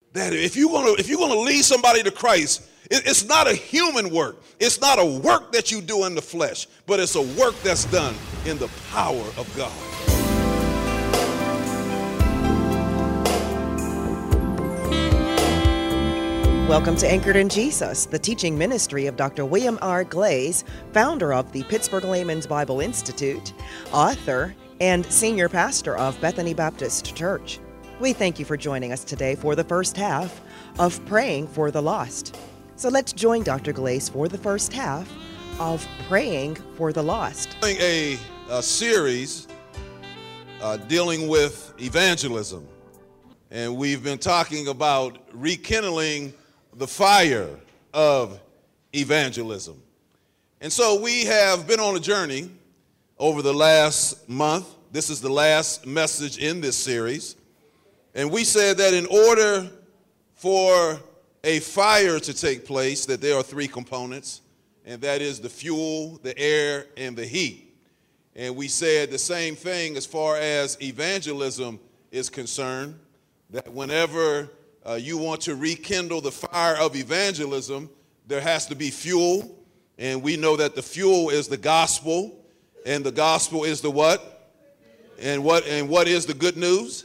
that if you're gonna lead somebody to Christ, it's not a human work. It's not a work that you do in the flesh, but it's a work that's done in the power of God. Welcome to Anchored in Jesus, the teaching ministry of Dr. William R. Glaze, founder of the Pittsburgh Layman's Bible Institute, author, and senior pastor of Bethany Baptist Church. We thank you for joining us today for the first half of Praying for the Lost. So let's join Dr. Glaze for the first half of Praying for the Lost. A series dealing with evangelism, and we've been talking about rekindling the fire of evangelism. And so we have been on a journey over the last month. This is the last message in this series. And we said that in order for a fire to take place, that there are three components, and that is the fuel, the air, and the heat. And we said the same thing as far as evangelism is concerned, that whenever you want to rekindle the fire of evangelism, there has to be fuel. And we know that the fuel is the gospel, and the gospel is the what? And what is the good news?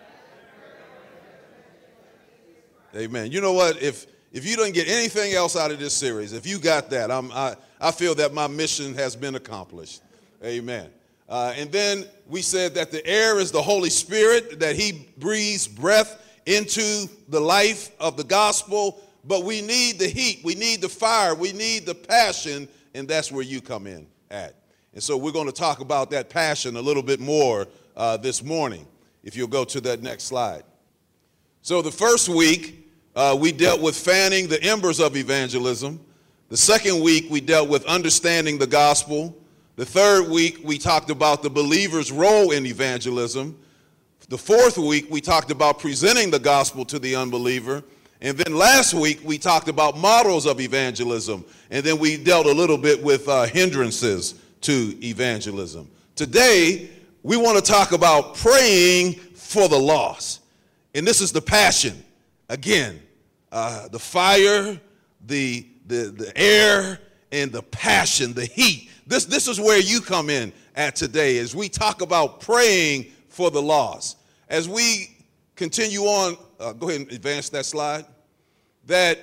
Amen. You know what? If you don't get anything else out of this series, if you got that, I feel that my mission has been accomplished. Amen. And then we said that the air is the Holy Spirit, that he breathes breath into the life of the gospel, but we need the heat, we need the fire, we need the passion, and that's where you come in at. And so we're going to talk about that passion a little bit more this morning, if you'll go to that next slide. So the first week, we dealt with fanning the embers of evangelism. The second week, we dealt with understanding the gospel. The third week, we talked about the believer's role in evangelism. The fourth week, we talked about presenting the gospel to the unbeliever. And then last week, we talked about models of evangelism. And then we dealt a little bit with hindrances to evangelism. Today, we want to talk about praying for the lost. And this is the passion. Again, the fire, the air, and the passion, the heat. This is where you come in at today as we talk about praying for the lost. As we continue on, go ahead and advance that slide, that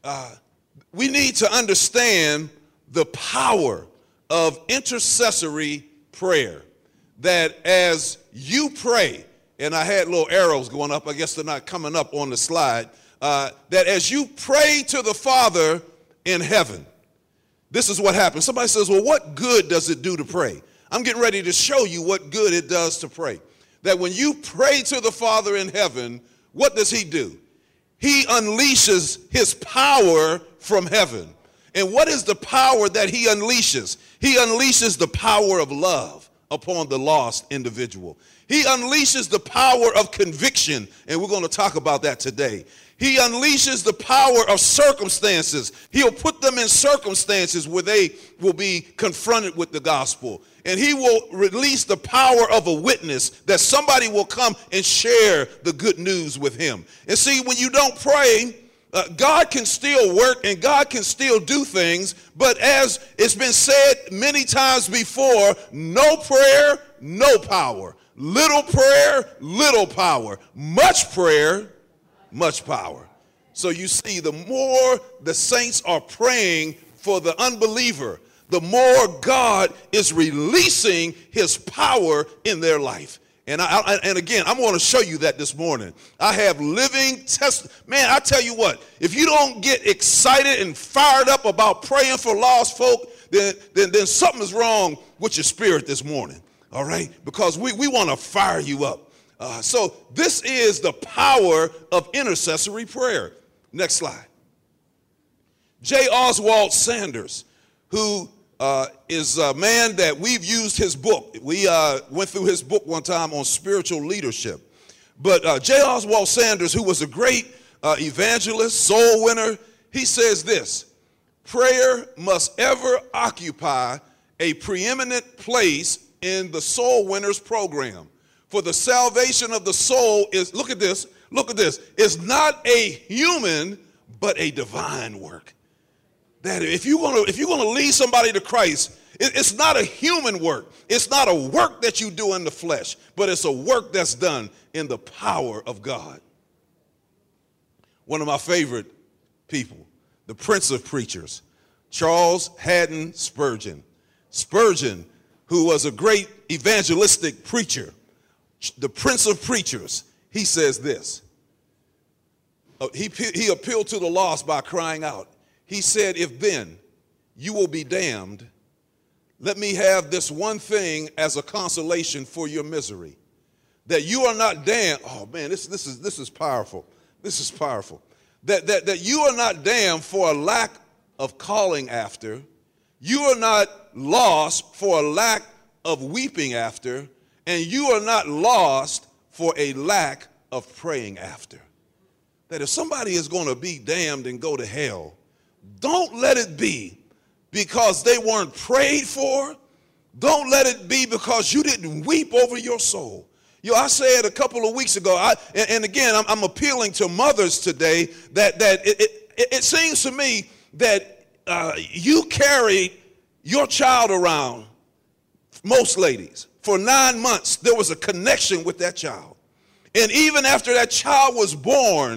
we need to understand the power of intercessory prayer. That as you pray, and I had little arrows going up, I guess they're not coming up on the slide, that as you pray to the Father in heaven, this is what happens. Somebody says, well, what good does it do to pray? I'm getting ready to show you what good it does to pray. That when you pray to the Father in heaven, what does he do? He unleashes his power from heaven. And what is the power that he unleashes? He unleashes the power of love upon the lost individual. He unleashes the power of conviction, and we're going to talk about that today. He unleashes the power of circumstances. He'll put them in circumstances where they will be confronted with the gospel. And he will release the power of a witness, that somebody will come and share the good news with him. And see, when you don't pray, God can still work and God can still do things. But as it's been said many times before, no prayer, no power. Little prayer, little power. Much prayer, much power. So you see, the more the saints are praying for the unbeliever, the more God is releasing his power in their life. And again, I'm going to show you that this morning. I have living man, I tell you what, if you don't get excited and fired up about praying for lost folk, then something is wrong with your spirit this morning. All right? Because we want to fire you up. So this is the power of intercessory prayer. Next slide. J. Oswald Sanders, who is a man that we've used his book. We went through his book one time on spiritual leadership. But J. Oswald Sanders, who was a great evangelist, soul winner, he says this: prayer must ever occupy a preeminent place in the soul winners program. For the salvation of the soul is, look at this, Look at this. It's not a human, but a divine work. That if you're gonna lead somebody to Christ, it's not a human work. It's not a work that you do in the flesh, but it's a work that's done in the power of God. One of my favorite people, the Prince of Preachers, Charles Haddon Spurgeon. Spurgeon, who was a great evangelistic preacher, the Prince of Preachers, he says this. He appealed to the lost by crying out. He said, if then you will be damned, let me have this one thing as a consolation for your misery, that you are not damned. Oh man, this is powerful. This is powerful. That you are not damned for a lack of calling after. You are not lost for a lack of weeping after. And you are not lost for a lack of praying after. That if somebody is going to be damned and go to hell, don't let it be because they weren't prayed for. Don't let it be because you didn't weep over your soul. I said a couple of weeks ago, and again, I'm appealing to mothers today, that it seems to me that you carried your child around, most ladies, for 9 months. There was a connection with that child. And even after that child was born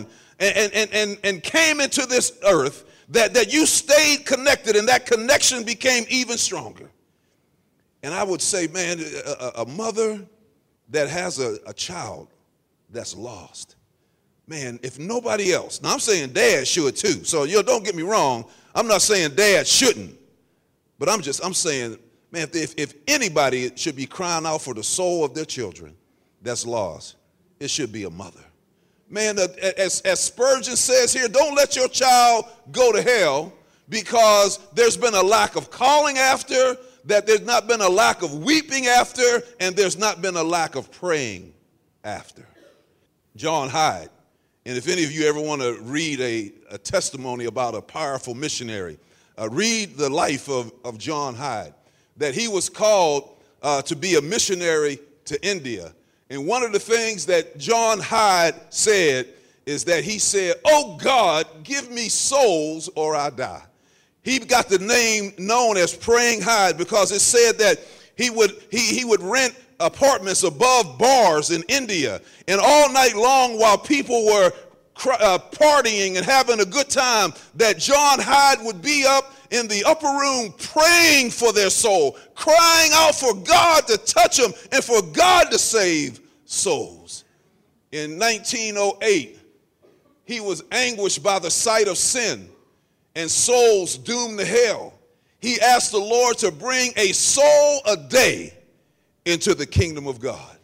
and came into this earth, that you stayed connected, and that connection became even stronger. And I would say, man, a mother that has a child that's lost, man, if nobody else, now I'm saying dad should too, so don't get me wrong, I'm not saying dad shouldn't, but I'm saying, man, if anybody should be crying out for the soul of their children that's lost, it should be a mother. Man, as Spurgeon says here, don't let your child go to hell because there's been a lack of calling after, that there's not been a lack of weeping after, and there's not been a lack of praying after. John Hyde, and if any of you ever want to read a testimony about a powerful missionary, read the life of John Hyde, that he was called to be a missionary to India. And one of the things that John Hyde said is that he said, "Oh God, give me souls or I die." He got the name known as Praying Hyde because it said that he would rent apartments above bars in India, and all night long while people were partying and having a good time, that John Hyde would be up in the upper room praying for their soul, crying out for God to touch them and for God to save souls. In 1908, he was anguished by the sight of sin and souls doomed to hell. He asked the Lord to bring a soul a day into the kingdom of God.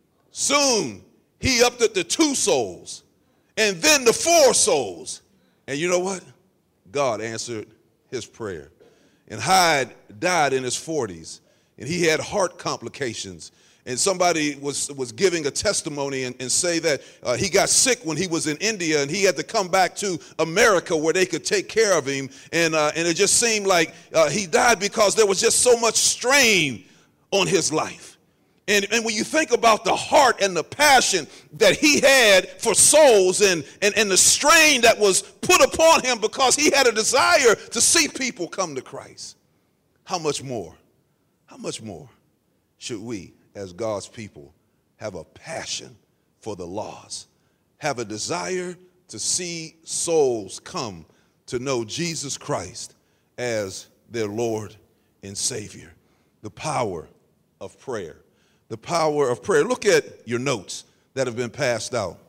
Soon, he upped it to 2 souls and then to 4 souls. And you know what? God answered his prayer. And Hyde died in his 40s, and he had heart complications. And somebody was giving a testimony and say that he got sick when he was in India, and he had to come back to America where they could take care of him. And it just seemed like he died because there was just so much strain on his life. And when you think about the heart and the passion that he had for souls and the strain that was put upon him because he had a desire to see people come to Christ, how much more should we as God's people have a passion for the lost, have a desire to see souls come to know Jesus Christ as their Lord and Savior? The power of prayer. The power of prayer. Look at your notes that have been passed out.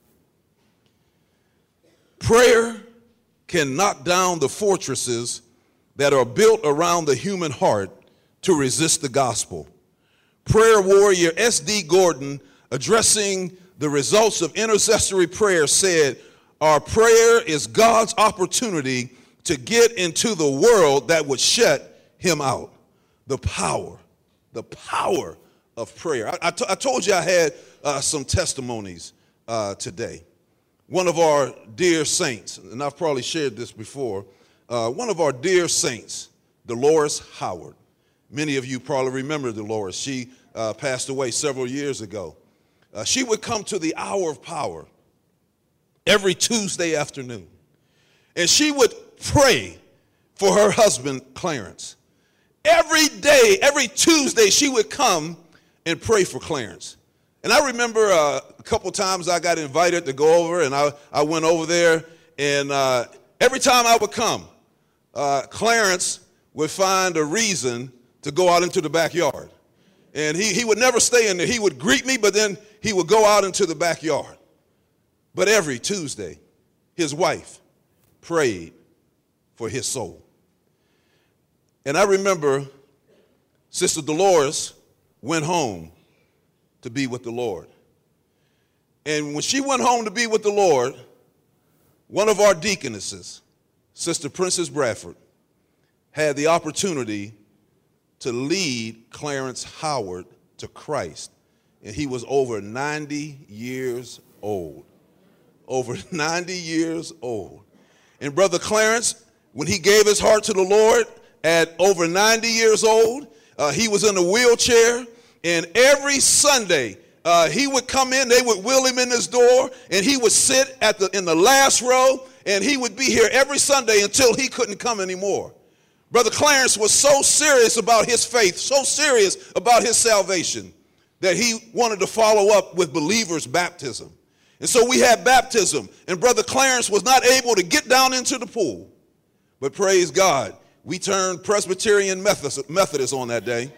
Prayer can knock down the fortresses that are built around the human heart to resist the gospel. Prayer warrior S.D. Gordon, addressing the results of intercessory prayer, said, "Our prayer is God's opportunity to get into the world that would shut him out." The power of prayer. I told you I had some testimonies today. One of our dear saints, and I've probably shared this before, one of our dear saints, Dolores Howard. Many of you probably remember Dolores. She passed away several years ago. She would come to the hour of power every Tuesday afternoon. And she would pray for her husband, Clarence. Every day, every Tuesday, she would come and pray for Clarence. And I remember a couple times I got invited to go over, and I went over there, and every time I would come, Clarence would find a reason to go out into the backyard. And he would never stay in there. He would greet me, but then he would go out into the backyard. But every Tuesday, his wife prayed for his soul. And I remember Sister Dolores went home to be with the Lord. And when she went home to be with the Lord, one of our deaconesses, Sister Princess Bradford, had the opportunity to lead Clarence Howard to Christ. And he was over 90 years old. Over 90 years old. And Brother Clarence, when he gave his heart to the Lord at over 90 years old, he was in a wheelchair. And every Sunday, he would come in, they would wheel him in his door, and he would sit in the last row, and he would be here every Sunday until he couldn't come anymore. Brother Clarence was so serious about his faith, so serious about his salvation, that he wanted to follow up with believers' baptism. And so we had baptism, and Brother Clarence was not able to get down into the pool. But praise God, we turned Presbyterian Methodist on that day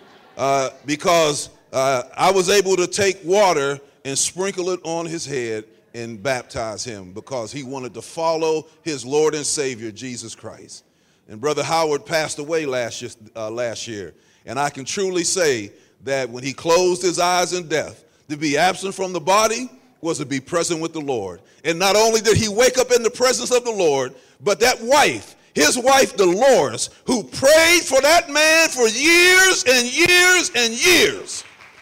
because I was able to take water and sprinkle it on his head and baptize him because he wanted to follow his Lord and Savior, Jesus Christ. And Brother Howard passed away last year. And I can truly say that when he closed his eyes in death, to be absent from the body was to be present with the Lord. And not only did he wake up in the presence of the Lord, but that wife, his wife Dolores, who prayed for that man for years and years and years,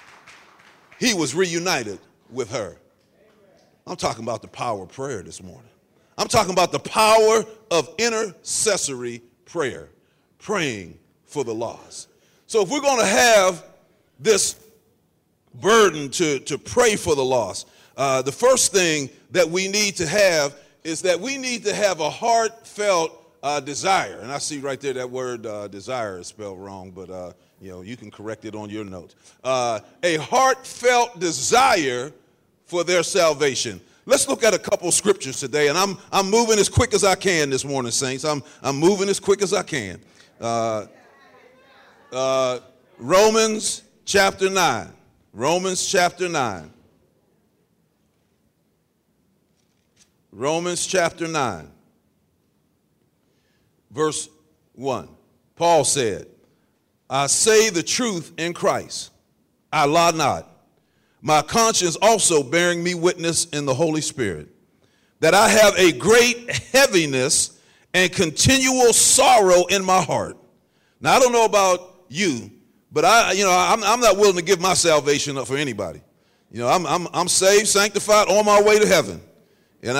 he was reunited with her. I'm talking about the power of prayer this morning. I'm talking about the power of intercessory prayer, praying for the lost. So if we're going to have this burden to pray for the lost, the first thing that we need to have is that we need to have a heartfelt desire. And I see right there that word desire is spelled wrong, but you can correct it on your notes. A heartfelt desire for their salvation. Let's look at a couple scriptures today, and I'm moving as quick as I can this morning, saints. I'm moving as quick as I can. Romans chapter 9. Romans chapter 9. Romans chapter 9, verse 1. Paul said, I say the truth in Christ. I lie not. My conscience also bearing me witness in the Holy Spirit, that I have a great heaviness and continual sorrow in my heart. Now, I don't know about you, but I'm not willing to give my salvation up for anybody. I'm saved, sanctified, on my way to heaven. And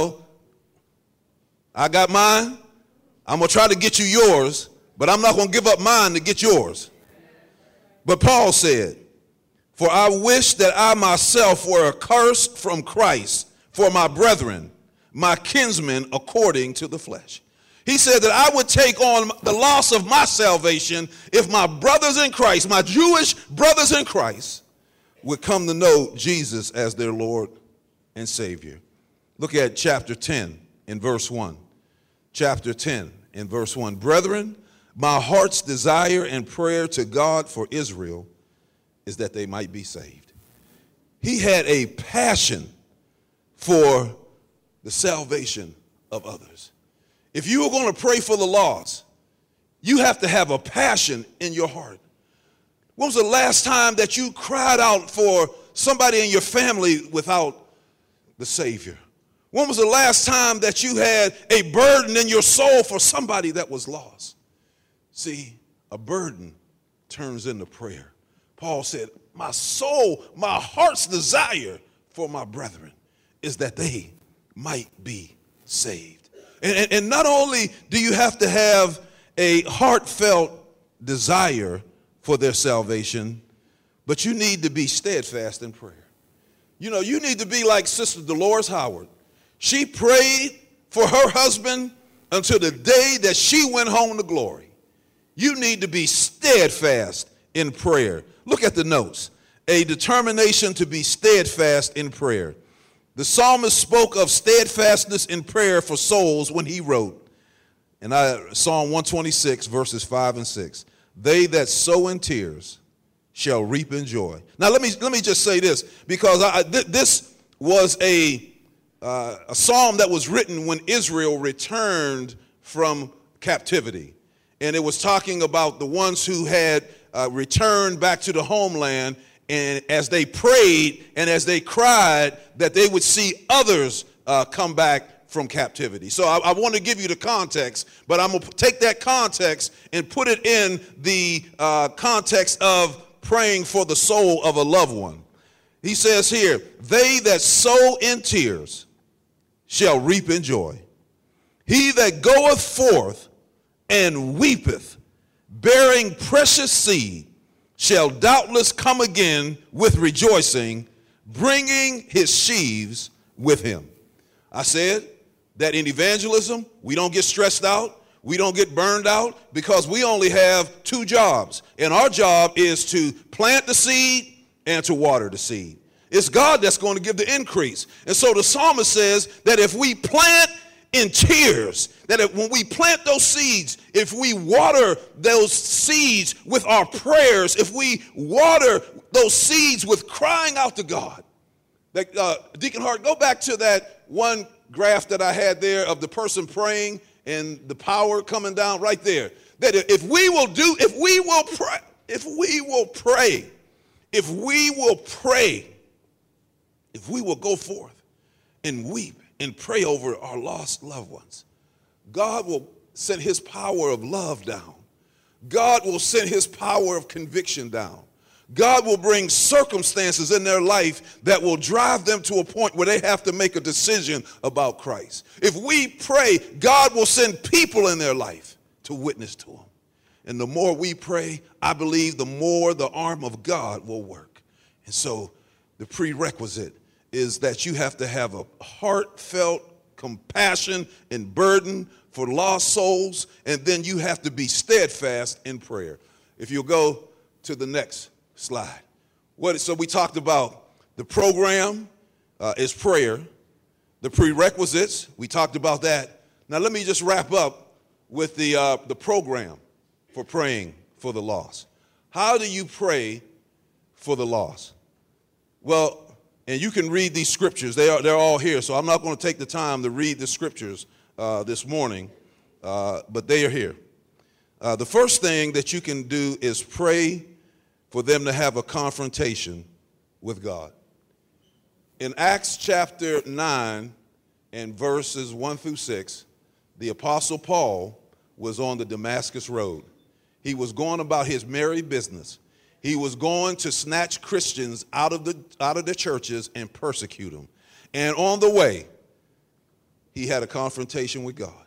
I got mine. I'm going to try to get you yours, but I'm not going to give up mine to get yours. But Paul said, for I wish that I myself were accursed from Christ for my brethren, my kinsmen according to the flesh. He said that I would take on the loss of my salvation if my brothers in Christ, my Jewish brothers in Christ, would come to know Jesus as their Lord and Savior. Look at chapter 10 in verse 1. Chapter 10 in verse 1. Brethren, my heart's desire and prayer to God for Israel is that they might be saved. He had a passion for the salvation of others. If you are going to pray for the lost, you have to have a passion in your heart. When was the last time that you cried out for somebody in your family without the Savior? When was the last time that you had a burden in your soul for somebody that was lost? See, a burden turns into prayer. Paul said, my soul, my heart's desire for my brethren is that they might be saved. And not only do you have to have a heartfelt desire for their salvation, but you need to be steadfast in prayer. You need to be like Sister Dolores Howard. She prayed for her husband until the day that she went home to glory. You need to be steadfast in prayer. Look at the notes. A determination to be steadfast in prayer. The psalmist spoke of steadfastness in prayer for souls when he wrote, Psalm 126, verses 5 and 6. They that sow in tears shall reap in joy. Now let me just say this, because this was a psalm that was written when Israel returned from captivity. And it was talking about the ones who had returned back to the homeland, and as they prayed and as they cried that they would see others come back from captivity. So I want to give you the context, but I'm going to take that context and put it in the context of praying for the soul of a loved one. He says here, they that sow in tears shall reap in joy. He that goeth forth and weepeth, bearing precious seed, shall doubtless come again with rejoicing, bringing his sheaves with him. I said that in evangelism, we don't get stressed out, we don't get burned out, because we only have two jobs. And our job is to plant the seed and to water the seed. It's God that's going to give the increase. And so the psalmist says that if we plant in tears, that when we plant those seeds, if we water those seeds with our prayers, if we water those seeds with crying out to God, that Deacon Hart, go back to that one graph that I had there of the person praying and the power coming down right there. That if we will go forth and weep and pray over our lost loved ones, God will send his power of love down. God will send his power of conviction down. God will bring circumstances in their life that will drive them to a point where they have to make a decision about Christ. If we pray, God will send people in their life to witness to them. And the more we pray, I believe the more the arm of God will work. And so the prerequisite is that you have to have a heartfelt compassion and burden for lost souls, and then you have to be steadfast in prayer. If you'll go to the next slide. So we talked about the program is prayer. The prerequisites, we talked about that. Now let me just wrap up with the program for praying for the lost. How do you pray for the lost? Well, and you can read these scriptures. They're all here, so I'm not going to take the time to read the scriptures this morning, but they are here. The first thing that you can do is pray for them to have a confrontation with God. In Acts chapter 9 and verses 1 through 6, the Apostle Paul was on the Damascus Road. He was going about his merry business. He was going to snatch Christians out of the churches and persecute them. And on the way, he had a confrontation with God.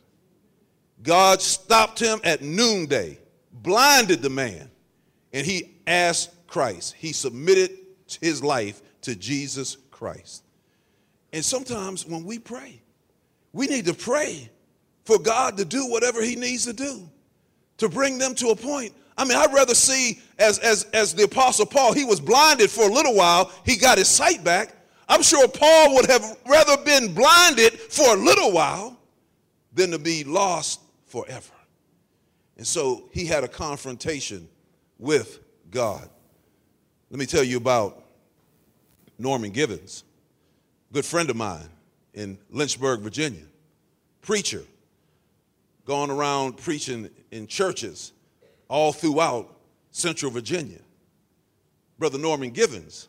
God stopped him at noonday, blinded the man, and he asked Christ. He submitted his life to Jesus Christ. And sometimes when we pray, we need to pray for God to do whatever he needs to do to bring them to a point. I mean, I'd rather see, as the Apostle Paul, he was blinded for a little while, he got his sight back. I'm sure Paul would have rather been blinded for a little while than to be lost forever. And so he had a confrontation with God. Let me tell you about Norman Givens, a good friend of mine in Lynchburg, Virginia, preacher, going around preaching in churches all throughout Central Virginia. Brother Norman Givens,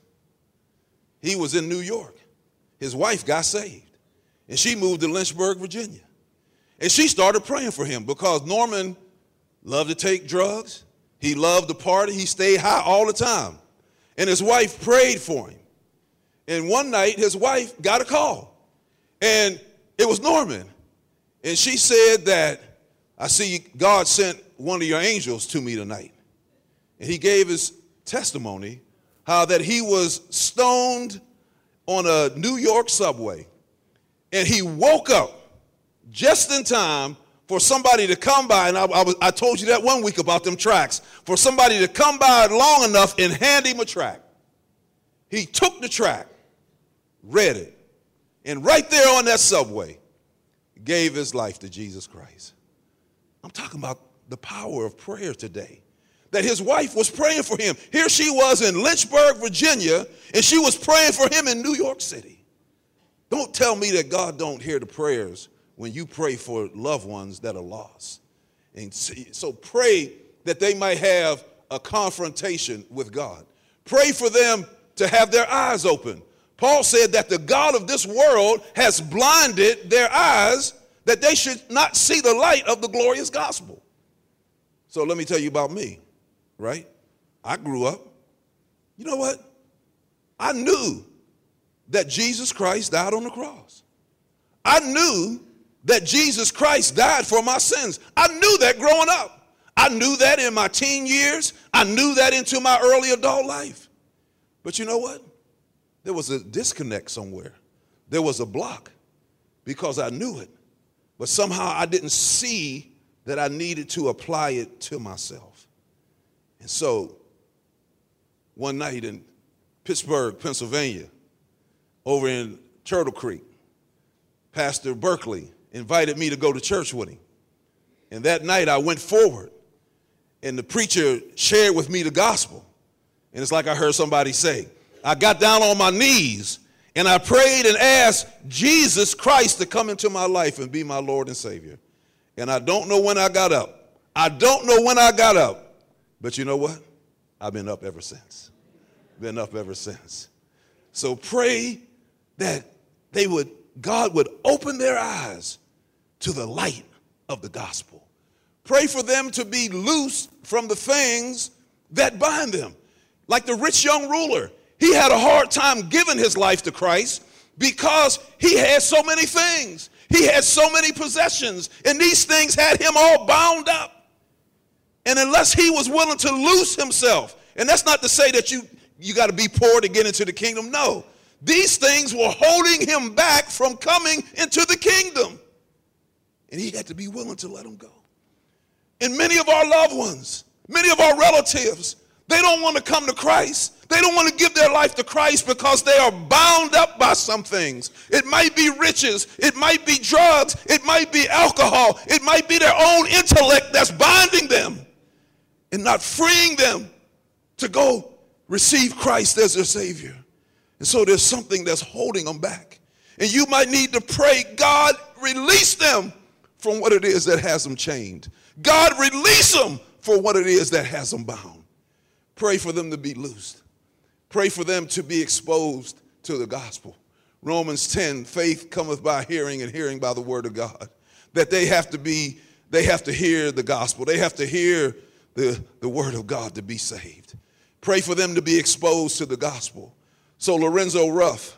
he was in New York. His wife got saved, and she moved to Lynchburg, Virginia. And she started praying for him because Norman loved to take drugs. He loved to party. He stayed high all the time. And his wife prayed for him. And one night, his wife got a call, and it was Norman. And she said that, I see God sent one of your angels to me tonight. And he gave his testimony how that he was stoned on a New York subway. And he woke up just in time for somebody to come by, and I told you that one week about them tracts, for somebody to come by long enough and hand him a tract. He took the tract, read it, and right there on that subway, gave his life to Jesus Christ. I'm talking about the power of prayer today. That his wife was praying for him. Here she was in Lynchburg, Virginia, and she was praying for him in New York City. Don't tell me that God don't hear the prayers when you pray for loved ones that are lost. And so pray that they might have a confrontation with God. Pray for them to have their eyes open. Paul said that the God of this world has blinded their eyes that they should not see the light of the glorious gospel. So let me tell you about me, right? I grew up. You know what? I knew that Jesus Christ died on the cross. I knew that Jesus Christ died for my sins. I knew that growing up. I knew that in my teen years. I knew that into my early adult life. But you know what? There was a disconnect somewhere. There was a block because I knew it. But somehow I didn't see that I needed to apply it to myself. And so one night in Pittsburgh, Pennsylvania, over in Turtle Creek, Pastor Berkeley invited me to go to church with him. And that night I went forward and the preacher shared with me the gospel. And it's like I heard somebody say, I got down on my knees and I prayed and asked Jesus Christ to come into my life and be my Lord and Savior. And I don't know when I got up. I don't know when I got up. But you know what? I've been up ever since. Been up ever since. So pray that God would open their eyes to the light of the gospel. Pray for them to be loose from the things that bind them. Like the rich young ruler, he had a hard time giving his life to Christ because he had so many things. He had so many possessions, and these things had him all bound up. And unless he was willing to loose himself, and that's not to say that you got to be poor to get into the kingdom. No, these things were holding him back from coming into the kingdom. And he had to be willing to let them go. And many of our loved ones, many of our relatives, they don't want to come to Christ. They don't want to give their life to Christ because they are bound up by some things. It might be riches. It might be drugs. It might be alcohol. It might be their own intellect that's binding them and not freeing them to go receive Christ as their Savior. And so there's something that's holding them back. And you might need to pray, God, release them from what it is that has them chained. God, release them for what it is that has them bound. Pray for them to be loosed. Pray for them to be exposed to the gospel. Romans 10, faith cometh by hearing and hearing by the word of God. That they have to hear the gospel. They have to hear the word of God to be saved. Pray for them to be exposed to the gospel. So Lorenzo Ruff,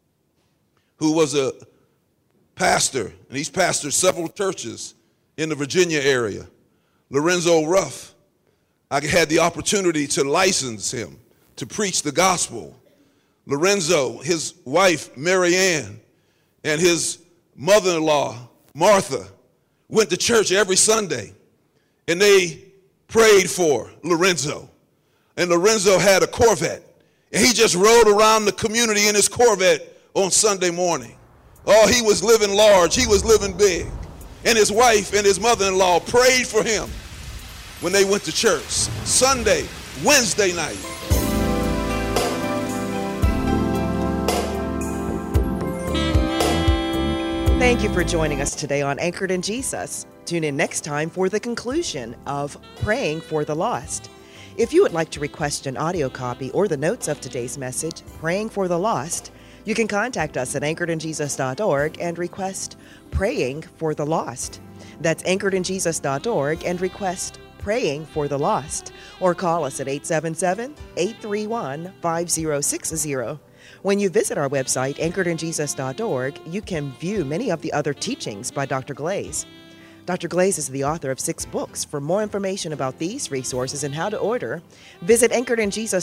who was a pastor, and he's pastored several churches in the Virginia area. Lorenzo Ruff, I had the opportunity to license him to preach the gospel. Lorenzo, his wife, Mary Ann, and his mother-in-law, Martha, went to church every Sunday, and they prayed for Lorenzo. And Lorenzo had a Corvette, and he just rode around the community in his Corvette on Sunday morning. Oh, he was living large. He was living big. And his wife and his mother-in-law prayed for him when they went to church Sunday, Wednesday night. Thank you for joining us today on Anchored in Jesus. Tune in next time for the conclusion of Praying for the Lost. If you would like to request an audio copy or the notes of today's message, Praying for the Lost, you can contact us at anchoredinjesus.org and request Praying for the Lost. That's anchoredinjesus.org and request Praying for the Lost. Or call us at 877-831-5060. When you visit our website, anchoredinjesus.org, you can view many of the other teachings by Dr. Glaze. Dr. Glaze is the author of 6 books. For more information about these resources and how to order, visit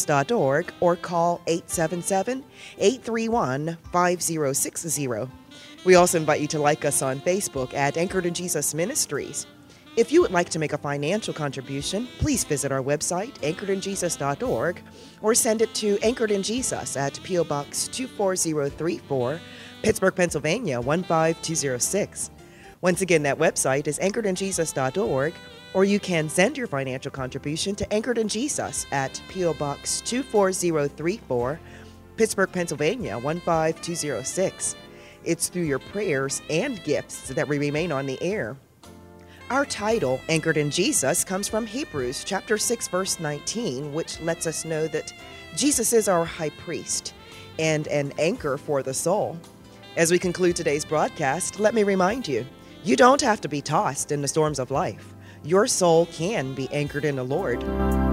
anchoredinjesus.org or call 877-831-5060. We also invite you to like us on Facebook at Anchored in Jesus Ministries. If you would like to make a financial contribution, please visit our website, anchoredinjesus.org, or send it to Anchored in Jesus at P.O. Box 24034, Pittsburgh, Pennsylvania 15206. Once again, that website is anchoredinjesus.org, or you can send your financial contribution to Anchored in Jesus at P.O. Box 24034, Pittsburgh, Pennsylvania 15206. It's through your prayers and gifts that we remain on the air. Our title, Anchored in Jesus, comes from Hebrews chapter 6, verse 19, which lets us know that Jesus is our high priest and an anchor for the soul. As we conclude today's broadcast, let me remind you, you don't have to be tossed in the storms of life. Your soul can be anchored in the Lord.